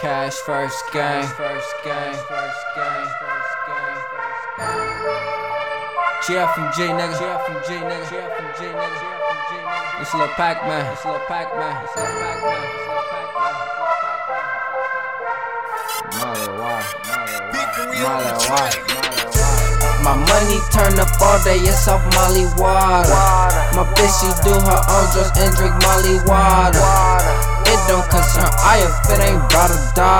Cash first gang. GFMG nigga. It's Lil Pac-Man. My money turn up all day, it's off Molly water. My bitch, she do her own drugs and drink Molly water. It don't concern I if it ain't about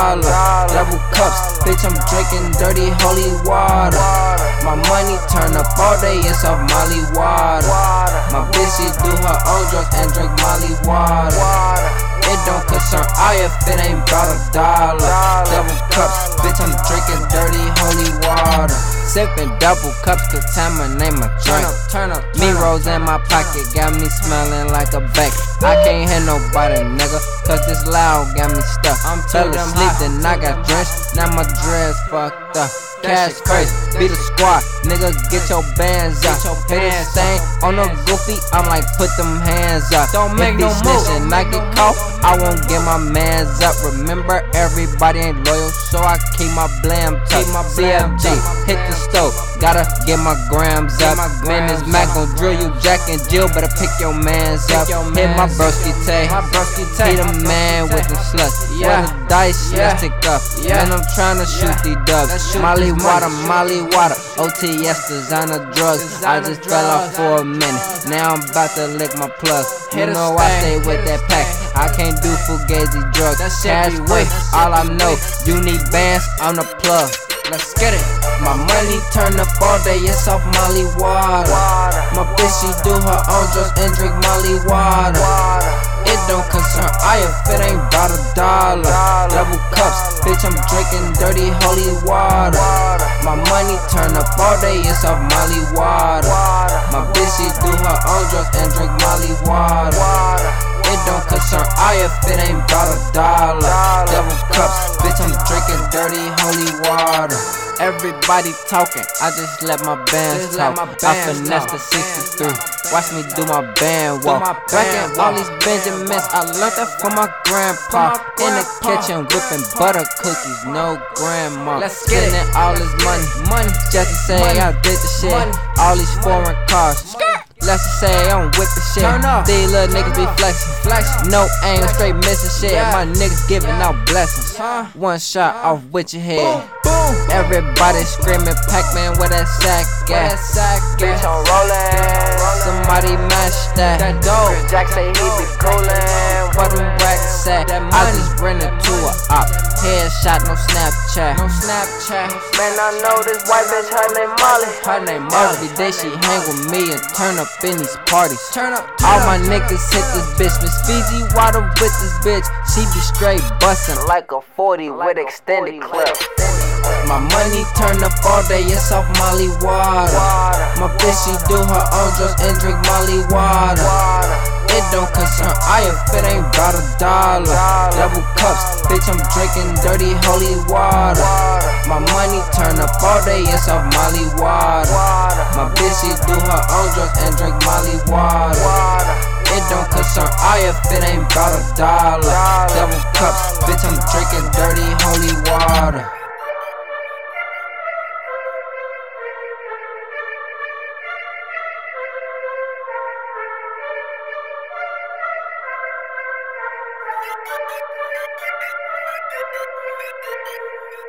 $1. Double cups, bitch, I'm drinking dirty holy water. My money turn up all day, it's off Molly water. My bitch, she do her own drugs and drink Molly water. It don't concern I if it ain't about $1. Double cups, bitch, I'm drinking dirty holy water. Sippin' double cups, contaminate my drink. Turn up. Me rolls in my pocket, got me smelling like a bank. I can't hear nobody, nigga, cause this loud got me stuck. Fell asleep, then I got drenched, now my dress fucked up. Cash crazy, be the squad, nigga, get your bands up. Hit a stain on a goofy, I'm like, put them hands up. Don't make no move, and I get caught, I won't get my mans up. Remember, everybody ain't loyal, so I keep my blam tucked. CFG, hit the stove, gotta get my grams up. Man, this Mac gon' drill you, Jack and Jill, better pick your mans up. Hit my broski tay, he the man with the sluts. When the dice, let's take up. Man, I'm tryna shoot these dubs. Molly water, OTS designer drugs. I just fell off for a minute, now I'm about to lick my plug. You know I stay with that pack, I can't do fugazi drugs. Cash quick, all I know, you need bands, I'm the plug. Let's get it. My money turn up all day, it's off Molly water. My bitch, she do her own drugs and drink Molly water. It don't concern I if it ain't about $1. Double cups, bitch, I'm drinking dirty holy water. My money turn up all day, it's off Molly water. My bitch, she do her own drugs and drink Molly water. It don't concern I if it ain't about $1. Double cups, bitch, I'm drinking dirty holy water. Everybody talking, I just let my bands talk. I finesse the 63, watch me do my band walk. Racking all these Benjamins, I learned that from my grandpa. In the kitchen whipping butter cookies, no grandma. Let's get it. All this money, just to say I did the shit. All these foreign cars, let's just say I don't whip the shit. These little niggas be flexing. No aim, straight missing shit. My niggas giving out blessings. One shot off with your head. Everybody screaming Pac-Man where that sack at. Bitch, I'm rollin'. Somebody match that. Dope. Jack say he be coolin'. Where them racks at? I just ran into a op. Headshot, no Snapchat. Man, I know this white bitch, her name Molly. Every day she hang with me and turn up in these parties. All my niggas hit this bitch. Miss Fiji water with this bitch. She be straight bustin' Like a 40 with extended clip. My money turn up all day, it's off Molly water. My bitch, she do her own drugs and drink Molly water. It don't concern I if it ain't about $1. Double cups, bitch, I'm drinking dirty holy water. My money turn up all day, it's off Molly water. My bitch, she do her own drugs and drink Molly water. It don't concern I if it ain't about $1. Double cups, bitch, I'm drinking dirty holy water. Thank you.